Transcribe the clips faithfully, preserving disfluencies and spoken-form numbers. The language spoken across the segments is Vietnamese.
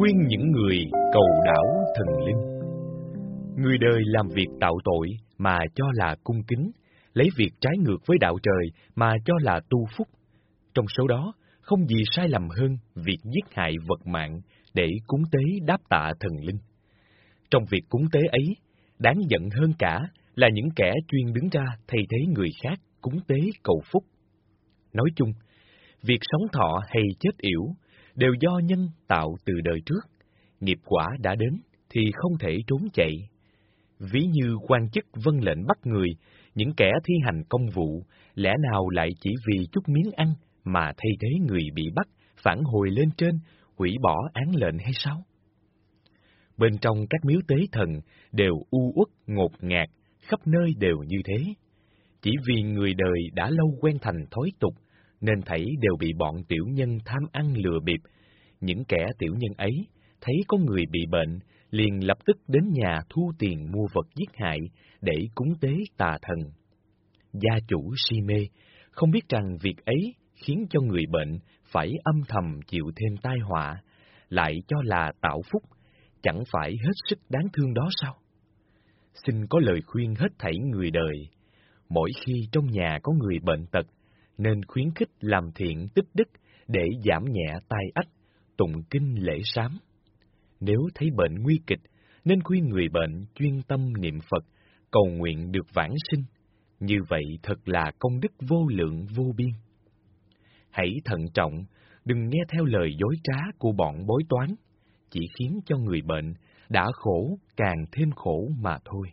khuyên những người cầu đảo thần linh. Người đời làm việc tạo tội mà cho là cung kính, lấy việc trái ngược với đạo trời mà cho là tu phúc. Trong số đó, không gì sai lầm hơn việc giết hại vật mạng để cúng tế đáp tạ thần linh. Trong việc cúng tế ấy, đáng giận hơn cả là những kẻ chuyên đứng ra thay thế người khác cúng tế cầu phúc. Nói chung, việc sống thọ hay chết yểu đều do nhân tạo từ đời trước, nghiệp quả đã đến thì không thể trốn chạy. Ví như quan chức vâng lệnh bắt người, những kẻ thi hành công vụ, lẽ nào lại chỉ vì chút miếng ăn mà thay thế người bị bắt, phản hồi lên trên, hủy bỏ án lệnh hay sao? Bên trong các miếu tế thần đều u uất ngột ngạt, khắp nơi đều như thế. Chỉ vì người đời đã lâu quen thành thói tục, nên thảy đều bị bọn tiểu nhân tham ăn lừa bịp. Những kẻ tiểu nhân ấy thấy có người bị bệnh, liền lập tức đến nhà thu tiền mua vật giết hại để cúng tế tà thần. Gia chủ si mê, không biết rằng việc ấy khiến cho người bệnh phải âm thầm chịu thêm tai họa, lại cho là tạo phúc, chẳng phải hết sức đáng thương đó sao? Xin có lời khuyên hết thảy người đời, mỗi khi trong nhà có người bệnh tật, nên khuyến khích làm thiện tích đức để giảm nhẹ tai ách, tụng kinh lễ sám. Nếu thấy bệnh nguy kịch, nên khuyên người bệnh chuyên tâm niệm Phật, cầu nguyện được vãng sinh. Như vậy thật là công đức vô lượng vô biên. Hãy thận trọng, đừng nghe theo lời dối trá của bọn bói toán, chỉ khiến cho người bệnh đã khổ càng thêm khổ mà thôi.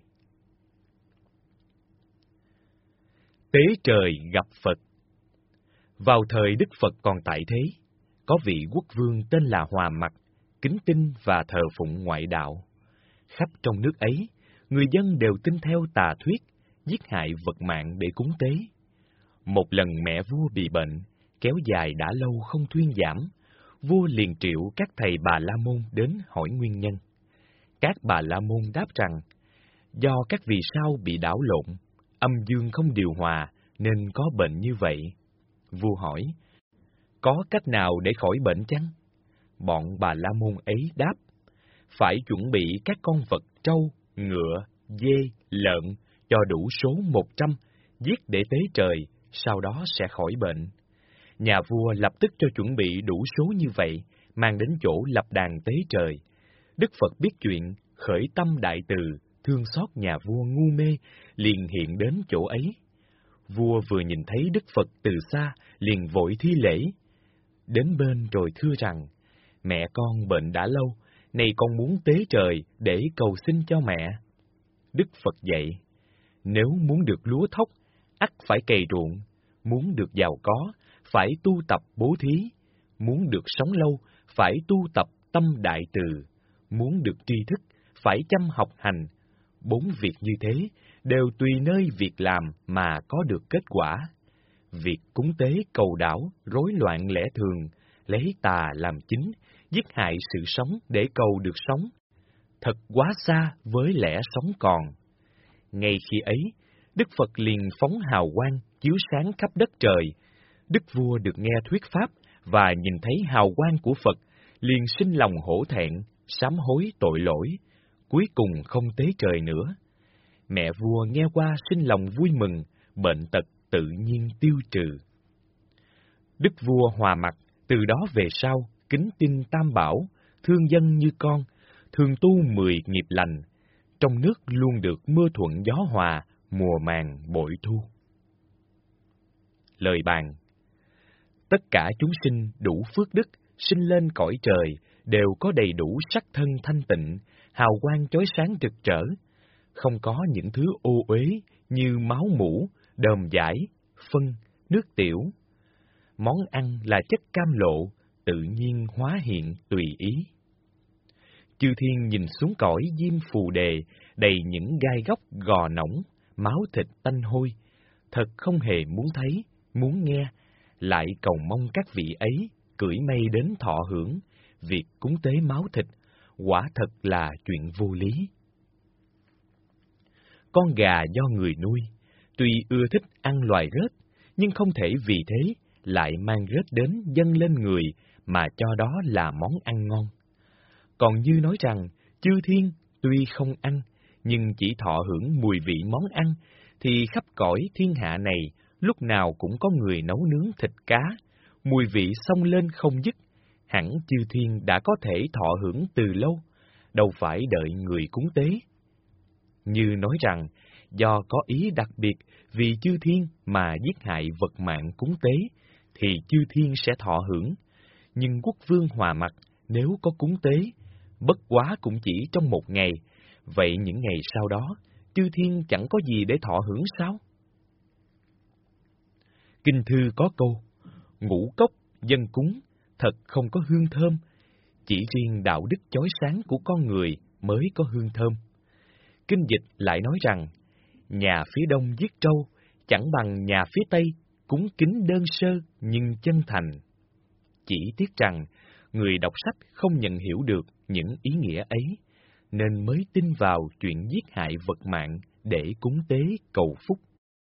Tế trời gặp Phật. Vào thời Đức Phật còn tại thế, có vị quốc vương tên là Hòa Mặc, kính tin và thờ phụng ngoại đạo. Khắp trong nước ấy, người dân đều tin theo tà thuyết, giết hại vật mạng để cúng tế. Một lần mẹ vua bị bệnh, kéo dài đã lâu không thuyên giảm, vua liền triệu các thầy Bà La Môn đến hỏi nguyên nhân. Các Bà La Môn đáp rằng, do các vì sao bị đảo lộn, âm dương không điều hòa nên có bệnh như vậy. Vua hỏi, có cách nào để khỏi bệnh chăng? Bọn Bà La Môn ấy đáp, phải chuẩn bị các con vật trâu, ngựa, dê, lợn cho đủ số một trăm, giết để tế trời, sau đó sẽ khỏi bệnh. Nhà vua lập tức cho chuẩn bị đủ số như vậy, mang đến chỗ lập đàn tế trời. Đức Phật biết chuyện, khởi tâm đại từ, thương xót nhà vua ngu mê, liền hiện đến chỗ ấy. Vua vừa nhìn thấy Đức Phật từ xa, liền vội thi lễ. Đến bên rồi thưa rằng, mẹ con bệnh đã lâu, nay con muốn tế trời để cầu xin cho mẹ. Đức Phật dạy, nếu muốn được lúa thóc, ắt phải cày ruộng, muốn được giàu có, phải tu tập bố thí, muốn được sống lâu, phải tu tập tâm đại từ, muốn được tri thức, phải chăm học hành. Bốn việc như thế đều tùy nơi việc làm mà có được kết quả. Việc cúng tế cầu đảo, rối loạn lẽ thường, lấy tà làm chính, giết hại sự sống để cầu được sống, thật quá xa với lẽ sống còn. Ngay khi ấy, Đức Phật liền phóng hào quang chiếu sáng khắp đất trời. Đức vua được nghe thuyết pháp và nhìn thấy hào quang của Phật, liền sinh lòng hổ thẹn, sám hối tội lỗi, cuối cùng không tế trời nữa. Mẹ vua nghe qua sinh lòng vui mừng, bệnh tật tự nhiên tiêu trừ. Đức vua Hòa Mặc từ đó về sau kính tin Tam Bảo, thương dân như con, thường tu mười nghiệp lành, trong nước luôn được mưa thuận gió hòa, mùa màng bội thu. Lời bàn: tất cả chúng sinh đủ phước đức, sinh lên cõi trời, đều có đầy đủ sắc thân thanh tịnh, hào quang chói sáng rực rỡ, không có những thứ ô uế như máu mủ, đờm dãi, phân, nước tiểu. Món ăn là chất cam lộ, tự nhiên hóa hiện tùy ý. Chư thiên nhìn xuống cõi diêm phù đề, đầy những gai góc gò nỏng, máu thịt tanh hôi, thật không hề muốn thấy, muốn nghe, lại cầu mong các vị ấy cưỡi mây đến thọ hưởng. Việc cúng tế máu thịt, quả thật là chuyện vô lý. Con gà do người nuôi, tuy ưa thích ăn loài rết, nhưng không thể vì thế lại mang rết đến dâng lên người mà cho đó là món ăn ngon. còn như nói rằng chư thiên tuy không ăn, nhưng chỉ thọ hưởng mùi vị món ăn, thì khắp cõi thiên hạ này lúc nào cũng có người nấu nướng thịt cá, mùi vị xông lên không dứt, hẳn chư thiên đã có thể thọ hưởng từ lâu, đâu phải đợi người cúng tế. Như nói rằng, do có ý đặc biệt vì chư thiên mà giết hại vật mạng cúng tế, thì chư thiên sẽ thọ hưởng, nhưng quốc vương Hòa Mặc nếu có cúng tế, bất quá cũng chỉ trong một ngày, vậy những ngày sau đó, chư thiên chẳng có gì để thọ hưởng sao? Kinh thư có câu, ngũ cốc, dân cúng, thật không có hương thơm, chỉ riêng đạo đức chói sáng của con người mới có hương thơm. Kinh dịch lại nói rằng, nhà phía đông giết trâu, chẳng bằng nhà phía tây, cúng kính đơn sơ nhưng chân thành. Chỉ tiếc rằng, người đọc sách không nhận hiểu được những ý nghĩa ấy, nên mới tin vào chuyện giết hại vật mạng để cúng tế cầu phúc.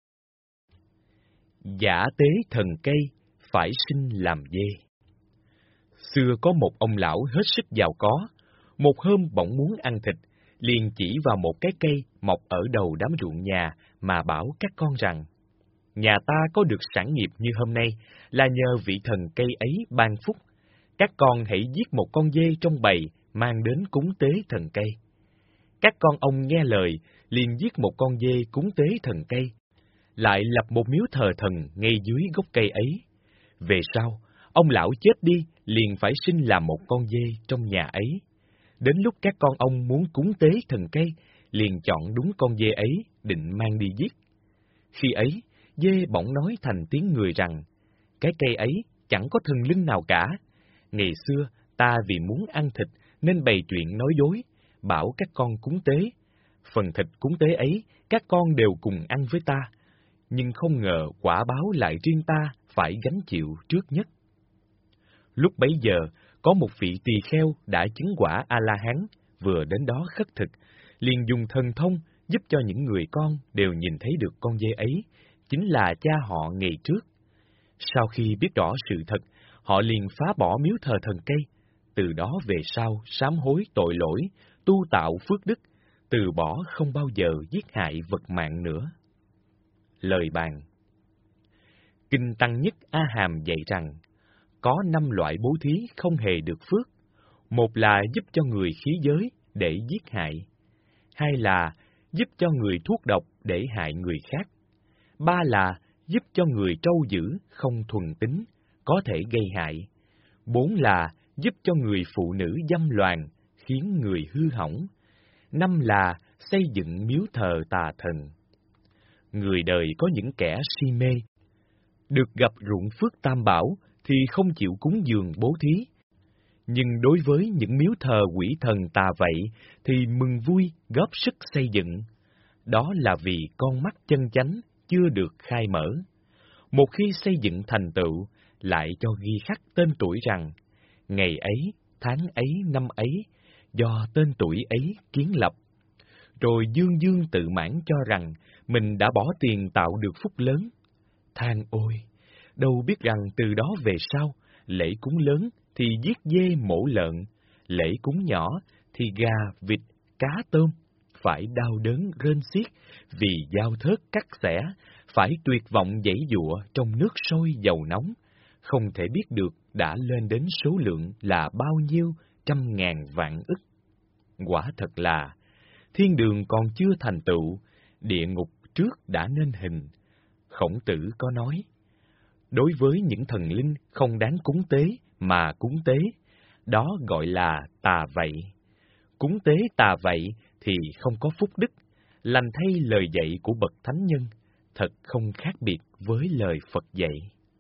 Giả tế thần cây, phải sinh làm dê. Xưa có một ông lão hết sức giàu có, một hôm bỗng muốn ăn thịt, liền chỉ vào một cái cây mọc ở đầu đám ruộng nhà mà bảo các con rằng, nhà ta có được sản nghiệp như hôm nay là nhờ vị thần cây ấy ban phúc. Các con hãy giết một con dê trong bầy mang đến cúng tế thần cây. Các con ông nghe lời, liền giết một con dê cúng tế thần cây, lại lập một miếu thờ thần ngay dưới gốc cây ấy. Về sau, ông lão chết đi, liền phải sinh làm một con dê trong nhà ấy. Đến lúc các con ông muốn cúng tế thần cây, liền chọn đúng con dê ấy, định mang đi giết. Khi ấy, dê bỗng nói thành tiếng người rằng, cái cây ấy chẳng có thần linh nào cả. Ngày xưa, ta vì muốn ăn thịt, nên bày chuyện nói dối, bảo các con cúng tế. Phần thịt cúng tế ấy, các con đều cùng ăn với ta. Nhưng không ngờ quả báo lại riêng ta phải gánh chịu trước nhất. Lúc bấy giờ, có một vị tỳ kheo đã chứng quả A-la-hán, vừa đến đó khất thực, liền dùng thần thông giúp cho những người con đều nhìn thấy được con dê ấy, chính là cha họ ngày trước. Sau khi biết rõ sự thật, họ liền phá bỏ miếu thờ thần cây, từ đó về sau sám hối tội lỗi, tu tạo phước đức, từ bỏ không bao giờ giết hại vật mạng nữa. Lời bàn. Kinh Tăng Nhất A Hàm dạy rằng, có năm loại bố thí không hề được phước. Một là giúp cho người khí giới để giết hại. Hai là giúp cho người thuốc độc để hại người khác. Ba là giúp cho người trâu dữ không thuần tính, có thể gây hại. Bốn là giúp cho người phụ nữ dâm loạn, khiến người hư hỏng. Năm là xây dựng miếu thờ tà thần. Người đời có những kẻ si mê, được gặp ruộng phước tam bảo thì không chịu cúng dường bố thí. Nhưng đối với những miếu thờ quỷ thần tà vậy thì mừng vui góp sức xây dựng. Đó là vì con mắt chân chánh chưa được khai mở. Một khi xây dựng thành tựu, lại cho ghi khắc tên tuổi rằng, ngày ấy, tháng ấy, năm ấy, do tên tuổi ấy kiến lập. Rồi dương dương tự mãn cho rằng mình đã bỏ tiền tạo được phúc lớn. Than ôi! Đâu biết rằng từ đó về sau, lễ cúng lớn thì giết dê mổ lợn, lễ cúng nhỏ thì gà, vịt, cá tôm, phải đau đớn rên xiết vì dao thớt cắt xẻ, phải tuyệt vọng giãy giụa trong nước sôi dầu nóng, không thể biết được đã lên đến số lượng là bao nhiêu trăm ngàn vạn ức. Quả thật là, thiên đường còn chưa thành tựu, địa ngục trước đã nên hình. Khổng Tử có nói, đối với những thần linh không đáng cúng tế mà cúng tế, đó gọi là tà vậy. Cúng tế tà vậy thì không có phúc đức, lành thay lời dạy của bậc thánh nhân, thật không khác biệt với lời Phật dạy.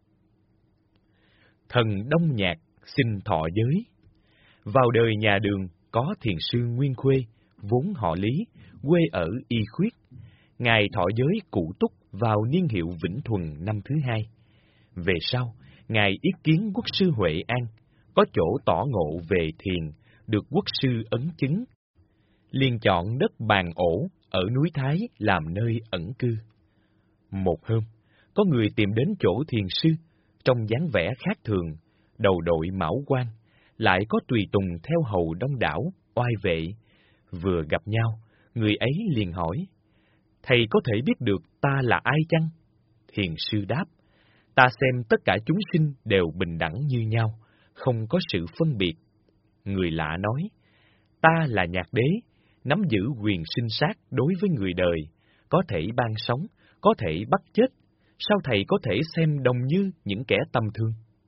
Thần Đông Nhạc xin thọ giới. Vào đời nhà Đường có thiền sư Nguyên Khuê, vốn họ Lý, quê ở Y Khuyết. Ngài thọ giới cụ túc vào niên hiệu Vĩnh Thuần năm thứ hai. Về sau, Ngài ý kiến quốc sư Huệ An, có chỗ tỏ ngộ về thiền, được quốc sư ấn chứng. Liền chọn đất Bàn Ổ ở núi Thái làm nơi ẩn cư. Một hôm, có người tìm đến chỗ thiền sư, trong dáng vẻ khác thường, đầu đội mão quan, lại có tùy tùng theo hầu đông đảo, oai vệ. Vừa gặp nhau, người ấy liền hỏi, thầy có thể biết được ta là ai chăng? Thiền sư đáp, ta xem tất cả chúng sinh đều bình đẳng như nhau, không có sự phân biệt. Người lạ nói, ta là Nhạc Đế, nắm giữ quyền sinh sát đối với người đời, có thể ban sống, có thể bắt chết. Sao thầy có thể xem đồng như những kẻ tầm thường?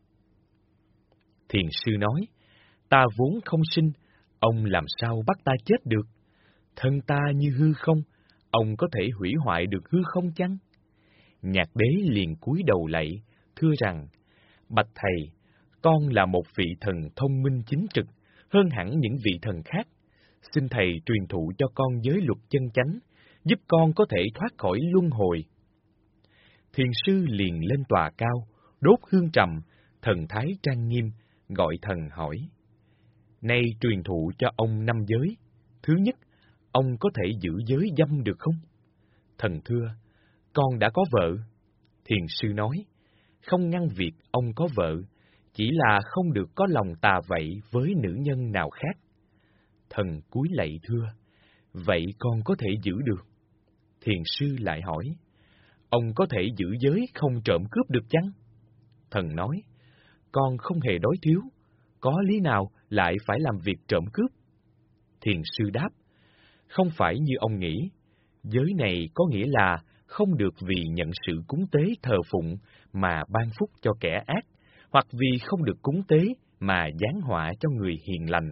Thiền sư nói, ta vốn không sinh, ông làm sao bắt ta chết được? Thân ta như hư không, ông có thể hủy hoại được hư không chăng? Nhạc Đế liền cúi đầu lạy, thưa rằng, bạch thầy, con là một vị thần thông minh chính trực, hơn hẳn những vị thần khác. Xin thầy truyền thụ cho con giới luật chân chánh, giúp con có thể thoát khỏi luân hồi. Thiền sư liền lên tòa cao, đốt hương trầm, thần thái trang nghiêm, gọi thần hỏi. Nay truyền thụ cho ông năm giới. Thứ nhất, ông có thể giữ giới dâm được không? Thần thưa, con đã có vợ. Thiền sư nói, không ngăn việc ông có vợ, chỉ là không được có lòng tà vậy với nữ nhân nào khác. Thần cúi lạy thưa, vậy con có thể giữ được. Thiền sư lại hỏi, ông có thể giữ giới không trộm cướp được chăng? Thần nói, con không hề đói thiếu, có lý nào lại phải làm việc trộm cướp? Thiền sư đáp, không phải như ông nghĩ, giới này có nghĩa là không được vì nhận sự cúng tế thờ phụng mà ban phúc cho kẻ ác, hoặc vì không được cúng tế mà giáng họa cho người hiền lành.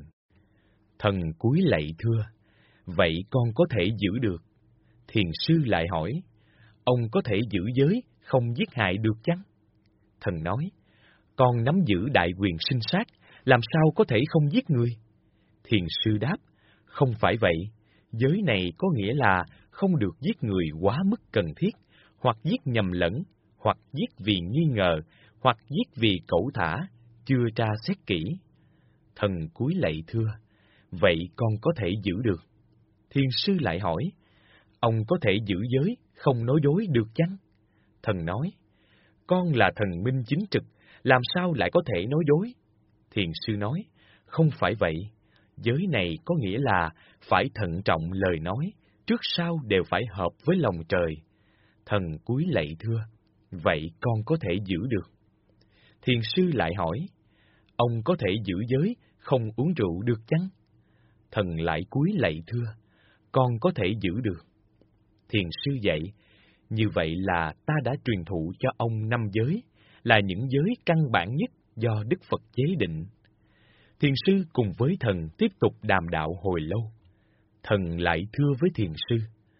Thần cúi lạy thưa, vậy con có thể giữ được. Thiền sư lại hỏi, ông có thể giữ giới không giết hại được chăng? Thần nói, con nắm giữ đại quyền sinh sát, làm sao có thể không giết người? Thiền sư đáp, không phải vậy, giới này có nghĩa là không được giết người quá mức cần thiết, hoặc giết nhầm lẫn, hoặc giết vì nghi ngờ, hoặc giết vì cẩu thả, chưa tra xét kỹ. Thần cúi lạy thưa, vậy con có thể giữ được. Thiền sư lại hỏi, ông có thể giữ giới không nói dối được chăng? Thần nói, con là thần minh chính trực, làm sao lại có thể nói dối? Thiền sư nói, không phải vậy, giới này có nghĩa là phải thận trọng lời nói, trước sau đều phải hợp với lòng trời. Thần cúi lạy thưa, vậy con có thể giữ được. Thiền sư lại hỏi, ông có thể giữ giới không uống rượu được chăng? Thần lại cúi lạy thưa, con có thể giữ được. Thiền sư dạy, như vậy là ta đã truyền thụ cho ông năm giới, là những giới căn bản nhất do Đức Phật chế định. Thiền sư cùng với thần tiếp tục đàm đạo hồi lâu. Thần lại thưa với thiền sư,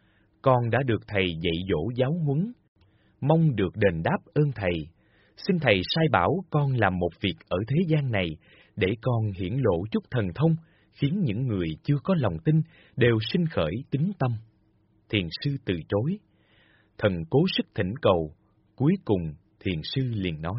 con đã được thầy dạy dỗ giáo huấn, mong được đền đáp ơn thầy. Xin thầy sai bảo con làm một việc ở thế gian này, để con hiển lộ chút thần thông, khiến những người chưa có lòng tin đều sinh khởi tín tâm. Thiền sư từ chối. Thần cố sức thỉnh cầu, cuối cùng thiền sư liền nói,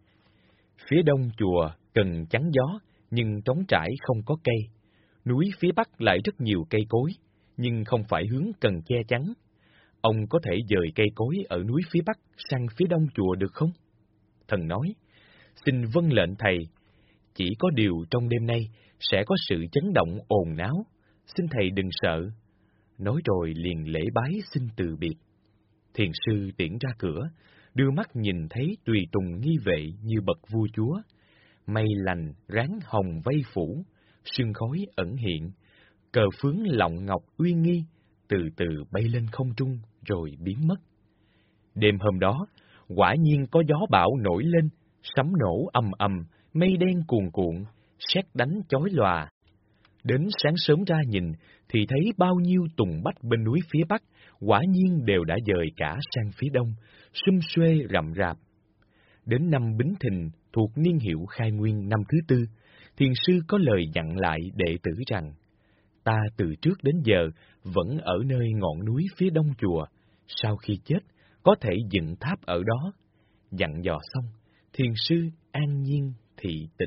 phía đông chùa cần chắn gió, nhưng trống trải không có cây. Núi phía bắc lại rất nhiều cây cối, nhưng không phải hướng cần che chắn. Ông có thể dời cây cối ở núi phía bắc sang phía đông chùa được không? Thần nói, xin vâng lệnh thầy. Chỉ có điều trong đêm nay sẽ có sự chấn động ồn náo, xin thầy đừng sợ. Nói rồi liền lễ bái xin từ biệt. Thiền sư tiễn ra cửa, đưa mắt nhìn thấy tùy tùng nghi vệ như bậc vua chúa. Mây lành ráng hồng vây phủ, sương khói ẩn hiện, cờ phướng lọng ngọc uy nghi, từ từ bay lên không trung rồi biến mất. Đêm hôm đó, quả nhiên có gió bão nổi lên, sấm nổ ầm ầm, mây đen cuồn cuộn, sét đánh chói lòa. Đến sáng sớm ra nhìn, thì thấy bao nhiêu tùng bách bên núi phía bắc, quả nhiên đều đã dời cả sang phía đông, sum xuê rậm rạp. Đến năm Bính Thìn, thuộc niên hiệu khai nguyên năm thứ tư, thiền sư có lời dặn lại đệ tử rằng, ta từ trước đến giờ vẫn ở nơi ngọn núi phía đông chùa, sau khi chết có thể dựng tháp ở đó. Dặn dò xong, thiền sư an nhiên thị tịch.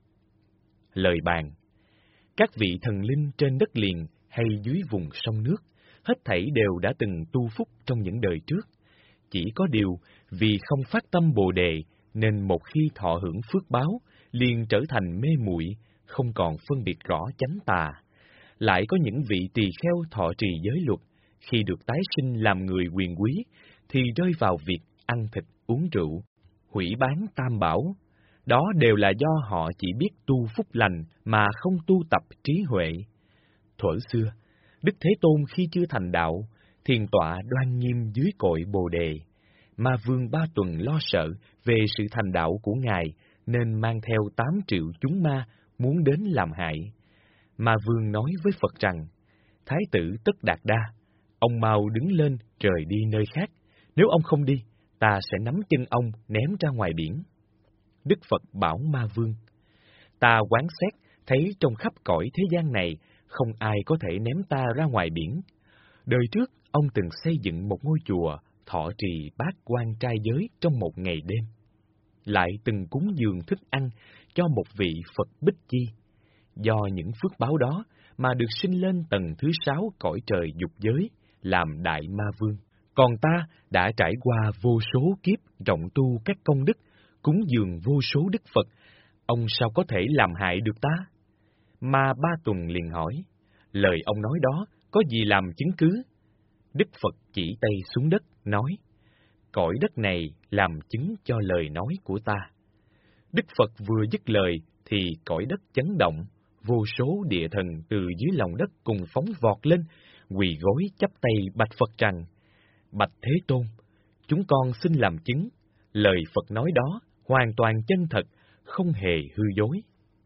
Lời bàn: các vị thần linh trên đất liền hay dưới vùng sông nước, hết thảy đều đã từng tu phúc trong những đời trước. Chỉ có điều, vì không phát tâm Bồ Đề, nên một khi thọ hưởng phước báo, liền trở thành mê muội, không còn phân biệt rõ chánh tà. Lại có những vị tỳ kheo thọ trì giới luật, khi được tái sinh làm người quyền quý, thì rơi vào việc ăn thịt uống rượu, hủy bán tam bảo. Đó đều là do họ chỉ biết tu phúc lành mà không tu tập trí huệ. Thuở xưa, Đức Thế Tôn khi chưa thành đạo, thiền tọa đoan nghiêm dưới cội Bồ Đề. Ma Vương Ba Tuần lo sợ về sự thành đạo của Ngài, nên mang theo tám triệu chúng ma muốn đến làm hại. Ma Vương nói với Phật rằng, Thái tử Tất Đạt Đa, ông mau đứng lên rời đi nơi khác, nếu ông không đi, ta sẽ nắm chân ông ném ra ngoài biển. Đức Phật bảo Ma Vương, ta quán xét thấy trong khắp cõi thế gian này, không ai có thể ném ta ra ngoài biển. Đời trước, ông từng xây dựng một ngôi chùa, thọ trì bát quan trai giới trong một ngày đêm. Lại từng cúng dường thức ăn cho một vị Phật Bích Chi. Do những phước báo đó mà được sinh lên tầng thứ sáu cõi trời dục giới, làm đại ma vương. Còn ta đã trải qua vô số kiếp rộng tu các công đức, cúng dường vô số đức Phật, ông sao có thể làm hại được ta? Ma Ba Tuần liền hỏi, lời ông nói đó có gì làm chứng cứ? Đức Phật chỉ tay xuống đất, nói, cõi đất này làm chứng cho lời nói của ta. Đức Phật vừa dứt lời thì cõi đất chấn động, vô số địa thần từ dưới lòng đất cùng phóng vọt lên, quỳ gối chắp tay bạch Phật rằng, bạch Thế Tôn, chúng con xin làm chứng, lời Phật nói đó hoàn toàn chân thật, không hề hư dối.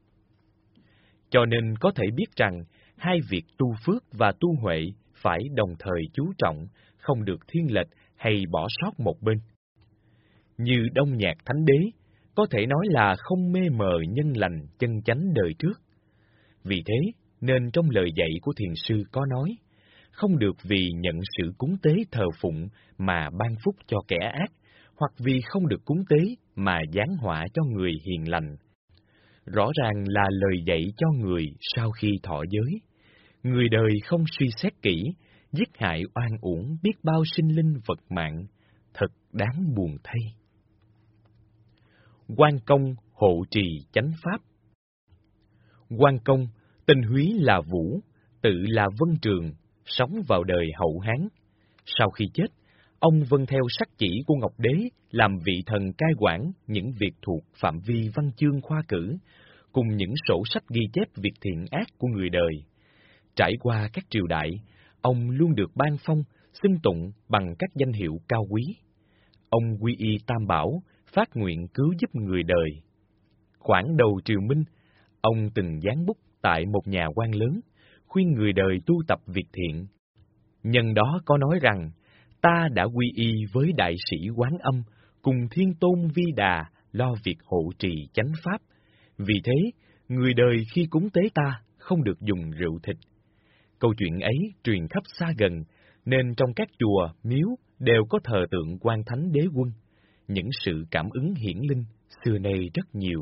Cho nên có thể biết rằng, hai việc tu phước và tu huệ phải đồng thời chú trọng, không được thiên lệch hay bỏ sót một bên. Như Đông Nhạc Thánh Đế, có thể nói là không mê mờ nhân lành chân chánh đời trước. Vì thế, nên trong lời dạy của thiền sư có nói, không được vì nhận sự cúng tế thờ phụng mà ban phúc cho kẻ ác, hoặc vì không được cúng tế mà giáng họa cho người hiền lành. Rõ ràng là lời dạy cho người sau khi thọ giới. Người đời không suy xét kỹ, giết hại oan uổng biết bao sinh linh vật mạng, thật đáng buồn thay. Quan Công hộ trì chánh pháp. Quan Công, tên húy là Vũ, tự là Vân Trường, sống vào đời Hậu Hán. Sau khi chết, ông vâng theo sắc chỉ của Ngọc Đế làm vị thần cai quản những việc thuộc phạm vi văn chương khoa cử, cùng những sổ sách ghi chép việc thiện ác của người đời. Trải qua các triều đại, ông luôn được ban phong, xưng tụng bằng các danh hiệu cao quý. Ông quy y Tam Bảo, phát nguyện cứu giúp người đời. Khoảng đầu triều Minh, ông từng dán bút tại một nhà quan lớn, khuyên người đời tu tập việc thiện. Nhân đó có nói rằng, ta đã quy y với đại sĩ Quán Âm, cùng Thiên Tôn Vi Đà lo việc hộ trì chánh pháp. Vì thế, người đời khi cúng tế ta không được dùng rượu thịt. Câu chuyện ấy truyền khắp xa gần, nên trong các chùa, miếu đều có thờ tượng Quan Thánh Đế Quân. Những sự cảm ứng hiển linh xưa nay rất nhiều.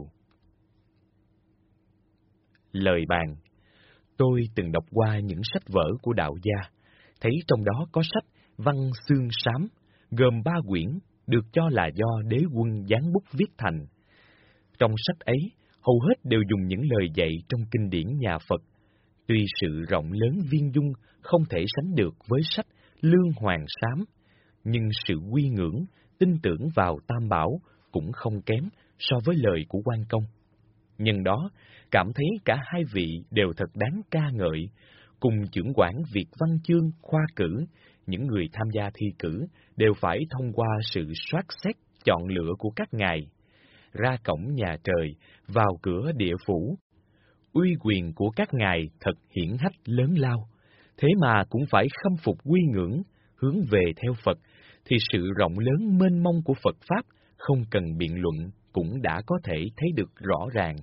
Lời bàn. Tôi từng đọc qua những sách vở của đạo gia, thấy trong đó có sách Văn Xương Sám, gồm ba quyển, được cho là do đế quân dán bút viết thành. Trong sách ấy, hầu hết đều dùng những lời dạy trong kinh điển nhà Phật. Tuy sự rộng lớn viên dung không thể sánh được với sách Lương Hoàng Sám, nhưng sự quy ngưỡng, tin tưởng vào Tam Bảo cũng không kém so với lời của Quan Công. Nhân đó, cảm thấy cả hai vị đều thật đáng ca ngợi, cùng chưởng quản việc văn chương, khoa cử, những người tham gia thi cử đều phải thông qua sự soát xét, chọn lựa của các ngài. Ra cổng nhà trời, vào cửa địa phủ. Uy quyền của các ngài thật hiển hách lớn lao, thế mà cũng phải khâm phục quy ngưỡng, hướng về theo Phật, thì sự rộng lớn mênh mông của Phật Pháp không cần biện luận cũng đã có thể thấy được rõ ràng.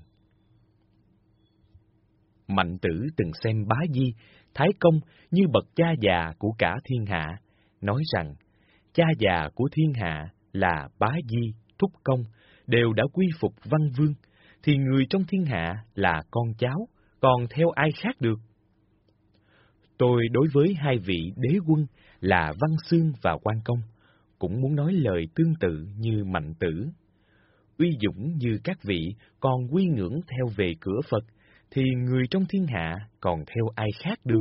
Mạnh Tử từng xem Bá Di, Thái Công như bậc cha già của cả thiên hạ, nói rằng cha già của thiên hạ là Bá Di, Thúc Công, đều đã quy phục Văn Vương, thì người trong thiên hạ là con cháu, còn theo ai khác được? Tôi đối với hai vị đế quân là Văn Xương và Quan Công, cũng muốn nói lời tương tự như Mạnh Tử. Uy dũng như các vị còn quy ngưỡng theo về cửa Phật, thì người trong thiên hạ còn theo ai khác được.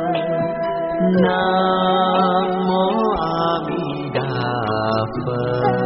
Nam mô A Di Đà Phật.